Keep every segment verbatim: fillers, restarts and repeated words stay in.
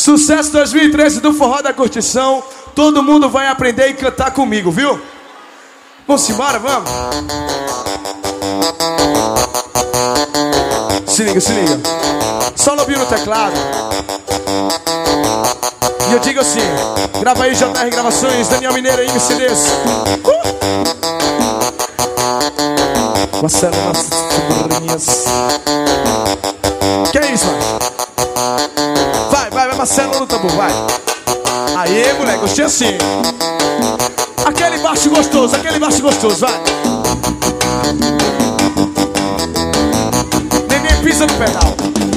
Sucesso dois mil e treze do Forró da Curtição. Todo mundo vai aprender e cantar comigo, viu? Vamos embora, vamos? Se liga, se liga. Só Lobinho no teclado. E eu digo assim, grava aí J R Gravações, Daniel Mineiro e M C Ds. uh! Marcelo, nossas sobrinhas. Que é isso, mano? Vai, vai, vai, Marcelo no tambor, vai. Aê, moleque, gostei assim. Aquele baixo gostoso, aquele baixo gostoso, vai. Neném pisa no pedal.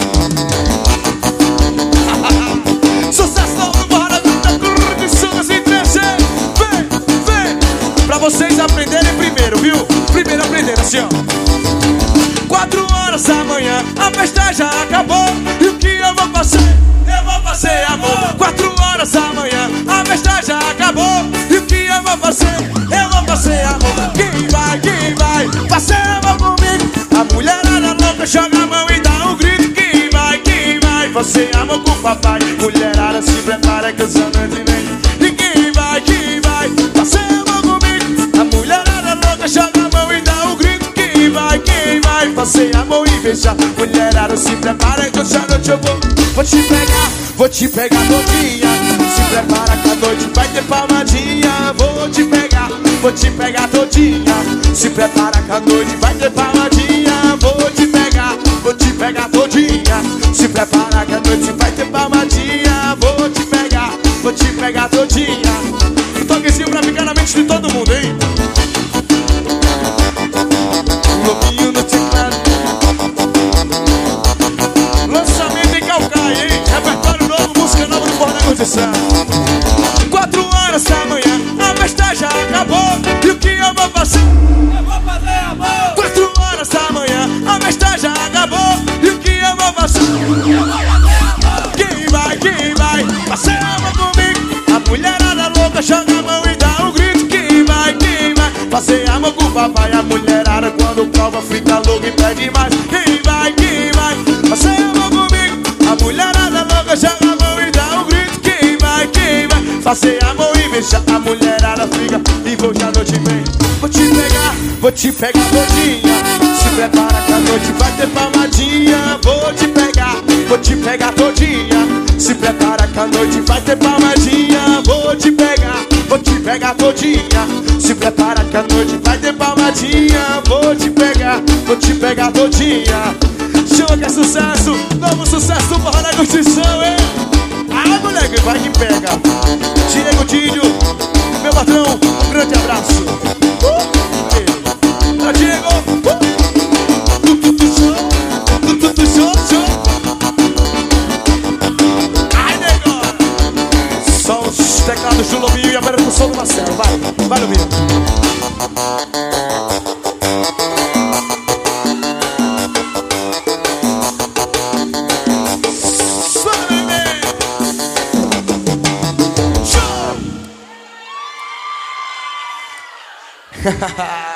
Sucesso no Barra da Curtição das Entregas. Vem, vem. Pra vocês aprenderem primeiro, viu? Primeiro aprender assim, ó. Quatro horas da manhã, a festa já acabou. E o que eu vou fazer? Eu vou fazer amor. Quatro horas da manhã, a festa já acabou. E o que eu vou fazer? Eu vou fazer amor. Quem vai, quem vai fazer amor comigo? A mulherada louca joga a mão e dá um grito. Quem vai, quem vai fazer amor com o papai? Mulherada se prepara que os anos vem. E quem vai, quem vai fazer amor comigo? A mulherada louca joga a mão e dá um grito. Quem vai, quem vai fazer amor e beijar? Mulherada se prepara que hoje à noite eu vou. Vou te pegar, vou te pegar todinha. Se prepara que a noite vai ter palmadinha. Vou te pegar, vou te pegar todinha. Se prepara que a noite vai ter palmadinha. Vou te pegar, vou te pegar todinha. Se prepara que a noite vai ter palmadinha. Vou te pegar, vou te pegar todinha. Um toquezinho pra ficar na mente de todo mundo, hein? Lobinho no teclado. Lançamento em Calcaia, hein? Repertório novo, música nova do Forró da Curtição. Quatro horas da manhã, a festa já acabou. E o que eu vou fazer? Eu vou fazer amor. Quatro horas da manhã, a festa já acabou. E o que eu vou fazer? Eu vou fazer amor. Quem vai, quem vai fazer amor comigo? A mulherada louca joga a mão e dá um grito. Quem vai, quem vai fazer amor com o papai? A mulherada quando prova fica louca e pede mais. Quem vai, quem vai fazer amor comigo? A mulherada louca joga a mão e dá um grito. Quem vai, quem vai fazer amor e beijar? A mulherada fica e hoje à noite vem. Vou te pegar, vou te pegar todinha. Se prepara que a noite vai ter palmadinha. Vou te pegar, vou te pegar todinha. Se prepara que a noite vai ter palmadinha. Vou te pegar, vou te pegar todinha. Se prepara que a noite vai ter palmadinha. Vou te pegar, vou te pegar todinha. Chama que é sucesso, novo sucesso do Forró da Curtição, hein? Ah, moleque, vai que pega. Diego Dídio, meu patrão, um grande abraço. Uh! Diego, uh! Tu, tu, tu, show, tu, tu, tu, show, show. Ai, nego! Só os teclados do Lobinho e a percussão do Marcelo. Vai, vai, Lobinho. Ha ha ha.